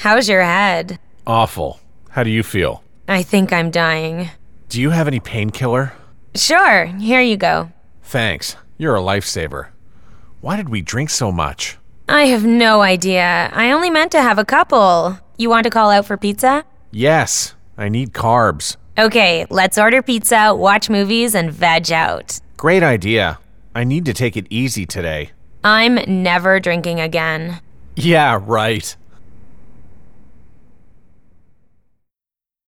How's your head? Awful. How do you feel? I think I'm dying. Do you have any painkiller? Sure, here you go. Thanks. You're a lifesaver. Why did we drink so much? I have no idea. I only meant to have a couple. You want to call out for pizza? Yes, I need carbs. Okay, let's order pizza, watch movies, and veg out. Great idea. I need to take it easy today. I'm never drinking again. Yeah, right.